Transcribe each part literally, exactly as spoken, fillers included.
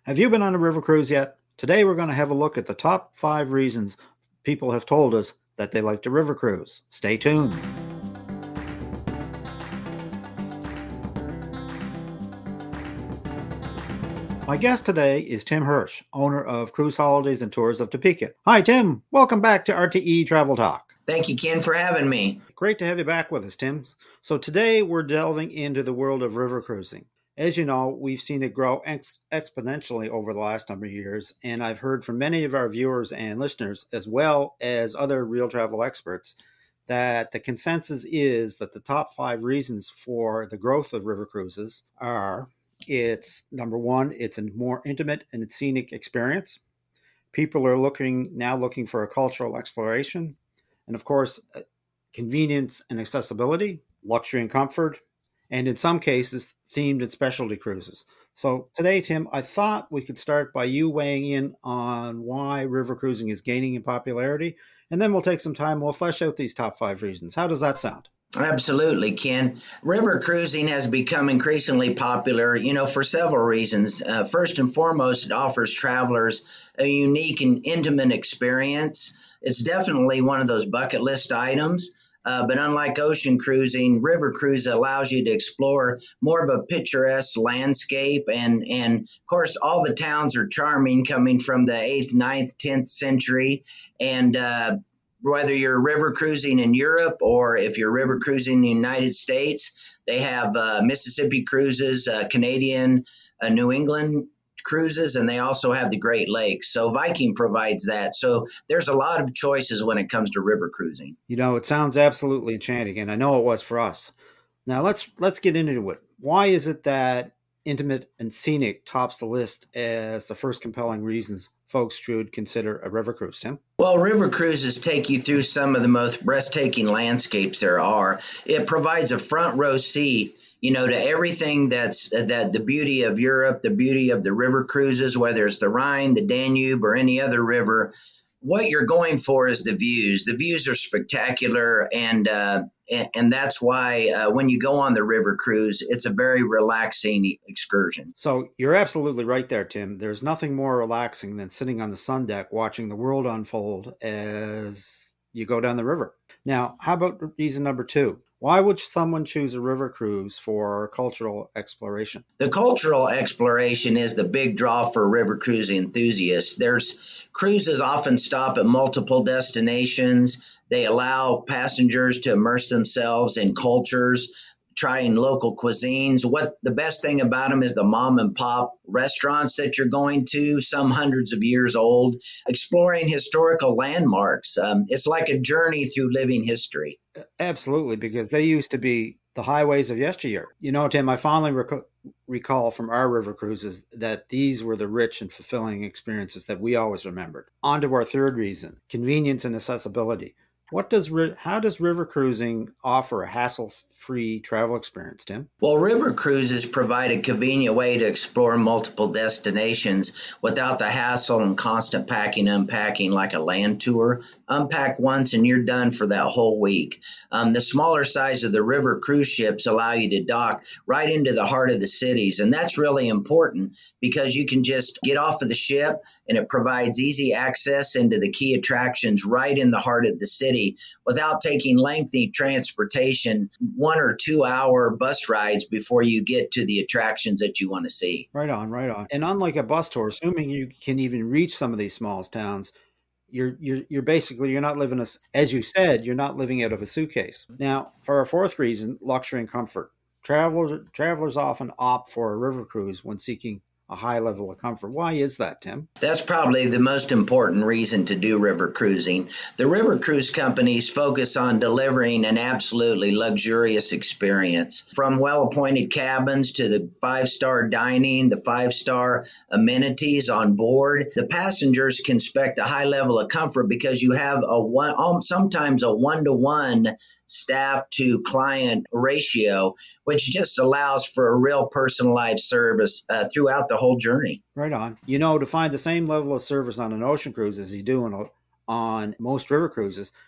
Have you been on a river cruise yet? Today we're going to have a look at the top five reasons people have told us that they like to river cruise. Stay tuned. My guest today is Tim Hirsch, owner of Cruise Holidays and Tours of Topeka. Hi, Tim. Welcome back to R T E Travel Talk. Thank you, Ken, for having me. Great to have you back with us, Tim. So today we're delving into the world of river cruising. As you know, we've seen it grow ex- exponentially over the last number of years, and I've heard from many of our viewers and listeners, as well as other real travel experts, that the consensus is that the top five reasons for the growth of river cruises are: it's number one, it's a more intimate and scenic experience. People are looking now looking for a cultural exploration, and of course, convenience and accessibility, luxury and comfort, and in some cases, themed and specialty cruises. So today, Tim, I thought we could start by you weighing in on why river cruising is gaining in popularity, and then we'll take some time, we'll flesh out these top five reasons. How does that sound? Absolutely, Ken. River cruising has become increasingly popular, you know, for several reasons. Uh, first and foremost, it offers travelers a unique and intimate experience. It's definitely one of those bucket list items. Uh, but unlike ocean cruising, river cruise allows you to explore more of a picturesque landscape. And, and of course, all the towns are charming, coming from the eighth, ninth, tenth century. And uh, whether you're river cruising in Europe or if you're river cruising in the United States, they have uh, Mississippi cruises, uh, Canadian, uh, New England cruises, and they also have the Great Lakes. So Viking provides that. So there's a lot of choices when it comes to river cruising. You know, it sounds absolutely enchanting, and I know it was for us. Now let's let's get into it. Why is it that intimate and scenic tops the list as the first compelling reasons folks should consider a river cruise, Tim? Well, river cruises take you through some of the most breathtaking landscapes there are. It provides a front row seat, you know, to everything that's that the beauty of Europe, the beauty of the river cruises, whether it's the Rhine, the Danube, or any other river. What you're going for is the views. The views are spectacular, and uh, and, and that's why uh, when you go on the river cruise, it's a very relaxing excursion. So you're absolutely right there, Tim. There's nothing more relaxing than sitting on the sun deck watching the world unfold as you go down the river. Now, how about reason number two? Why would someone choose a river cruise for cultural exploration? The cultural exploration is the big draw for river cruise enthusiasts. There's cruises often stop at multiple destinations. They allow passengers to immerse themselves in cultures, trying local cuisines. What the best thing about them is the mom and pop restaurants that you're going to, some hundreds of years old, exploring historical landmarks. Um, it's like a journey through living history. Absolutely, because they used to be the highways of yesteryear. You know, Tim, I fondly rec- recall from our river cruises that these were the rich and fulfilling experiences that we always remembered. On to our third reason, convenience and accessibility. What does how does river cruising offer a hassle-free travel experience, Tim? Well, river cruises provide a convenient way to explore multiple destinations without the hassle and constant packing and unpacking like a land tour. Unpack once and you're done for that whole week. Um, the smaller size of the river cruise ships allow you to dock right into the heart of the cities, and that's really important because you can just get off of the ship and it provides easy access into the key attractions right in the heart of the city without taking lengthy transportation, one or two hour bus rides before you get to the attractions that you want to see. Right on, right on. And unlike a bus tour, assuming you can even reach some of these small towns, you're you're you're basically you're not living a, as you said, you're not living out of a suitcase. Now, for our fourth reason, luxury and comfort. Travelers travelers often opt for a river cruise when seeking a high level of comfort. Why is that, Tim? That's probably the most important reason to do river cruising. The river cruise companies focus on delivering an absolutely luxurious experience. From well-appointed cabins to the five-star dining, the five-star amenities on board, the passengers can expect a high level of comfort because you have a one, sometimes a one-to-one staff to client ratio, which just allows for a real personalized service uh, throughout the whole journey. Right on. You know, to find the same level of service on an ocean cruise as you do on, a, on most river cruises,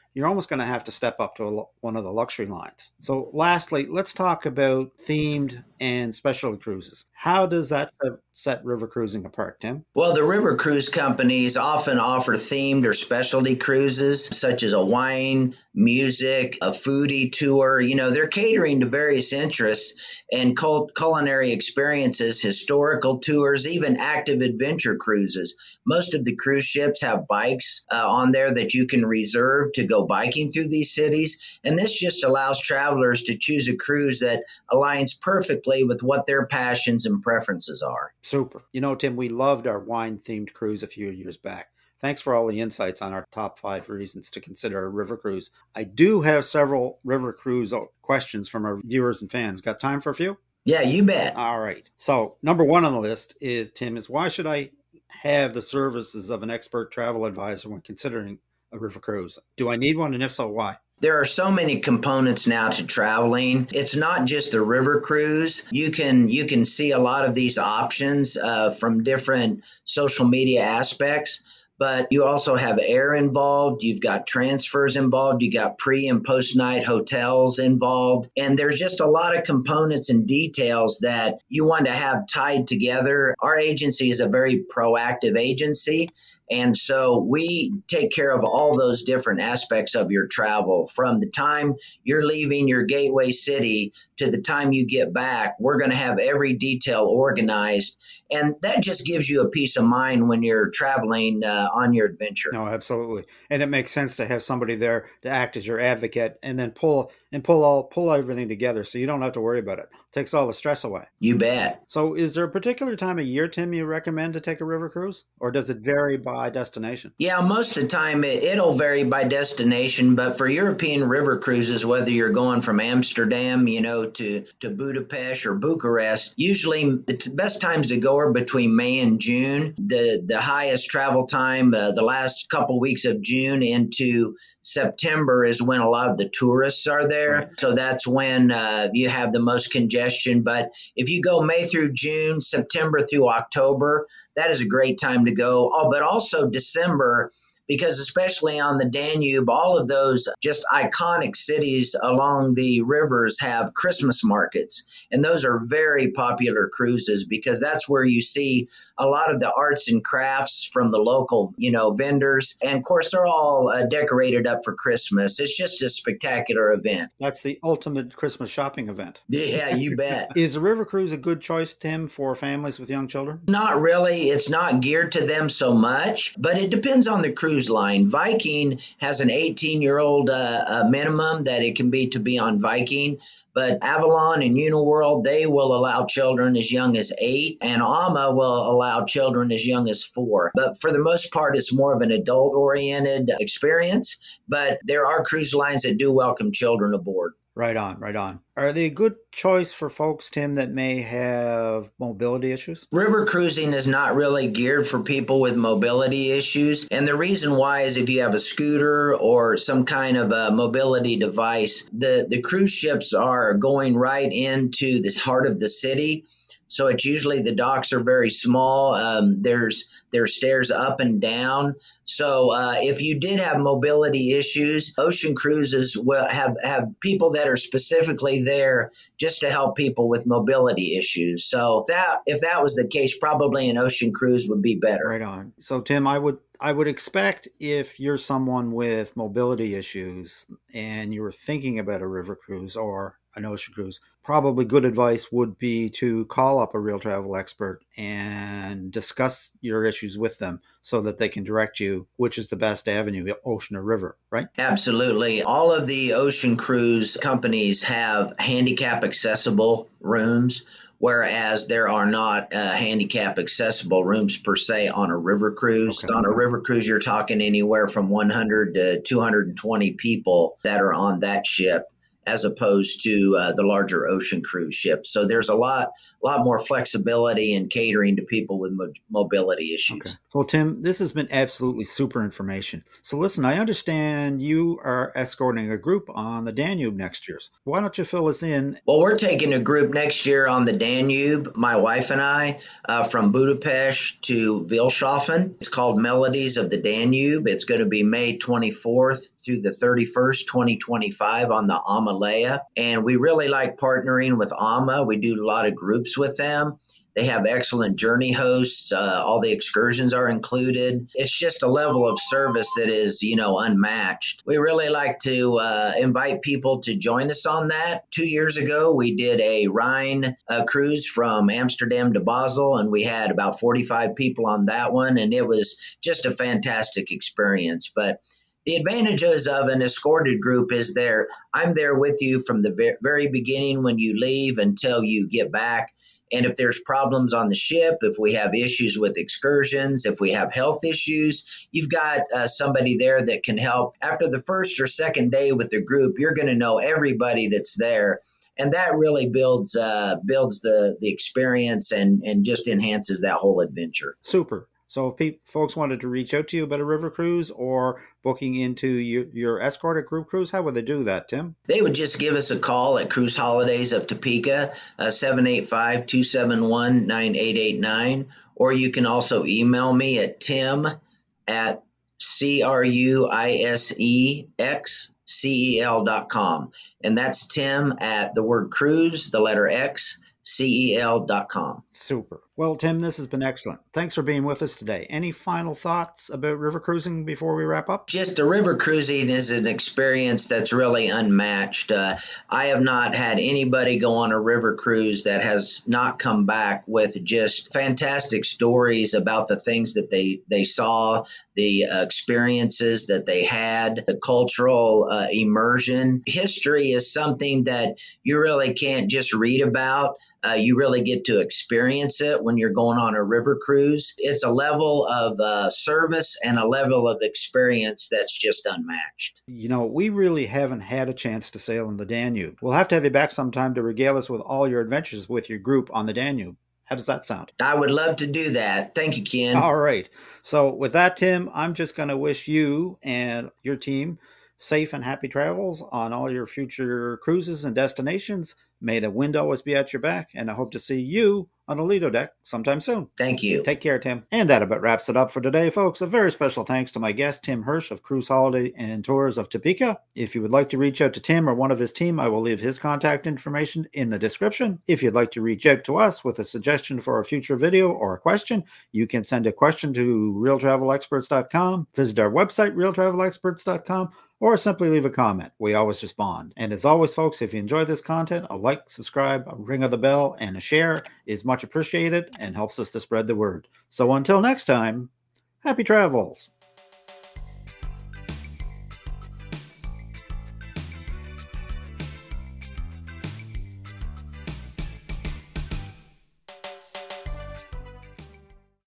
you're almost going to have to step up to a, one of the luxury lines. So lastly, let's talk about themed and specialty cruises. How does that set, set river cruising apart, Tim? Well, the river cruise companies often offer themed or specialty cruises, such as a wine, music, a foodie tour. You know, they're catering to various interests and cult- culinary experiences, historical tours, even active adventure cruises. Most of the cruise ships have bikes uh, on there that you can reserve to go biking through these cities. And this just allows travelers to choose a cruise that aligns perfectly with what their passions and preferences are. Super. You know, Tim, we loved our wine-themed cruise a few years back. Thanks for all the insights on our top five reasons to consider a river cruise. I do have several river cruise questions from our viewers and fans. Got time for a few? Yeah, you bet. All right. So number one on the list is, Tim, is why should I have the services of an expert travel advisor when considering a river cruise? Do I need one? And if so, why? There are so many components now to traveling. It's not just the river cruise. You can you can see a lot of these options uh, from different social media aspects. But you also have air involved. You've got transfers involved. You got pre and post night hotels involved. And there's just a lot of components and details that you want to have tied together. Our agency is a very proactive agency. And so we take care of all those different aspects of your travel. From the time you're leaving your gateway city to the time you get back, we're going to have every detail organized. And that just gives you a peace of mind when you're traveling uh, on your adventure. No, absolutely. And it makes sense to have somebody there to act as your advocate and then pull and pull all pull everything together so you don't have to worry about it. It takes all the stress away. You bet. So is there a particular time of year, Tim, you recommend to take a river cruise? Or does it vary by destination? Yeah, most of the time it, it'll vary by destination, but for European river cruises, whether you're going from Amsterdam, you know, to, to Budapest or Bucharest, usually the best times to go are between May and June. The, the highest travel time, uh, the last couple weeks of June into September is when a lot of the tourists are there. Right. So that's when uh, you have the most congestion. But if you go May through June, September through October, that is a great time to go. Oh, but also December, because especially on the Danube, all of those just iconic cities along the rivers have Christmas markets. And those are very popular cruises because that's where you see a lot of the arts and crafts from the local, you know, vendors. And of course, they're all uh, decorated up for Christmas. It's just a spectacular event. That's the ultimate Christmas shopping event. Yeah, you bet. Is a river cruise a good choice, Tim, for families with young children? Not really. It's not geared to them so much, but it depends on the cruise line. Viking has an eighteen-year-old uh, uh, minimum that it can be to be on Viking. But Avalon and Uniworld, they will allow children as young as eight, and AMA will allow children as young as four. But for the most part, it's more of an adult-oriented experience. But there are cruise lines that do welcome children aboard. Right on, right on. Are they a good choice for folks, Tim, that may have mobility issues? River cruising is not really geared for people with mobility issues. And the reason why is if you have a scooter or some kind of a mobility device, the, the cruise ships are going right into the heart of the city. So it's usually the docks are very small. Um, there's there's stairs up and down. So uh, if you did have mobility issues, ocean cruises will have, have people that are specifically there just to help people with mobility issues. So that if that was the case, probably an ocean cruise would be better. Right on. So Tim, I would I would expect if you're someone with mobility issues and you were thinking about a river cruise or an ocean cruise, probably good advice would be to call up a real travel expert and discuss your issues with them so that they can direct you which is the best avenue, ocean or river, right? Absolutely. All of the ocean cruise companies have handicap accessible rooms, whereas there are not uh, handicap accessible rooms per se on a river cruise. Okay. On a river cruise, you're talking anywhere from one hundred to two hundred twenty people that are on that ship, as opposed to uh, the larger ocean cruise ships. So there's a lot a lot more flexibility in catering to people with mo- mobility issues. Okay. Well, Tim, this has been absolutely super information. So listen, I understand you are escorting a group on the Danube next year. Why don't you fill us in? Well, we're taking a group next year on the Danube, my wife and I, uh, from Budapest to Wilshofen. It's called Melodies of the Danube. It's going to be May twenty-fourth through the thirty-first, twenty twenty-five on the AMA Leia. And we really like partnering with AMA. We do a lot of groups with them. They have excellent journey hosts. Uh, all the excursions are included. It's just a level of service that is, you know, unmatched. We really like to uh, invite people to join us on that. Two years ago, we did a Rhine uh, cruise from Amsterdam to Basel, and we had about forty-five people on that one, and it was just a fantastic experience. But the advantages of an escorted group is there. I'm there with you from the very beginning when you leave until you get back. And if there's problems on the ship, if we have issues with excursions, if we have health issues, you've got uh, somebody there that can help. After the first or second day with the group, you're going to know everybody that's there. And that really builds uh, builds the, the experience and, and just enhances that whole adventure. Super. So if pe- folks wanted to reach out to you about a river cruise or booking into your, your escorted group cruise, how would they do that, Tim? They would just give us a call at Cruise Holidays of Topeka, uh, seven eight five, two seven one, nine eight eight nine. Or you can also email me at tim at C R U I S E X C E L dot com. And that's Tim at the word cruise, the letter X, C E L dot com. Super. Well, Tim, this has been excellent. Thanks for being with us today. Any final thoughts about river cruising before we wrap up? Just the river cruising is an experience that's really unmatched. Uh, I have not had anybody go on a river cruise that has not come back with just fantastic stories about the things that they, they saw, the uh, experiences that they had, the cultural uh, immersion. History is something that you really can't just read about. Uh, you really get to experience it when you're going on a river cruise. It's a level of uh, service and a level of experience that's just unmatched. You know, we really haven't had a chance to sail in the Danube. We'll have to have you back sometime to regale us with all your adventures with your group on the Danube. How does that sound? I would love to do that. Thank you, Ken. All right. So with that, Tim, I'm just going to wish you and your team safe and happy travels on all your future cruises and destinations. May the wind always be at your back, and I hope to see you on a Lido deck sometime soon. Thank you. Take care, Tim. And that about wraps it up for today, folks. A very special thanks to my guest, Tim Hirsch of Cruise Holiday and Tours of Topeka. If you would like to reach out to Tim or one of his team, I will leave his contact information in the description. If you'd like to reach out to us with a suggestion for a future video or a question, you can send a question to real travel experts dot com, visit our website, real travel experts dot com, or simply leave a comment. We always respond. And as always, folks, if you enjoy this content, a like, subscribe, a ring of the bell, and a share is much appreciated and helps us to spread the word. So until next time, happy travels.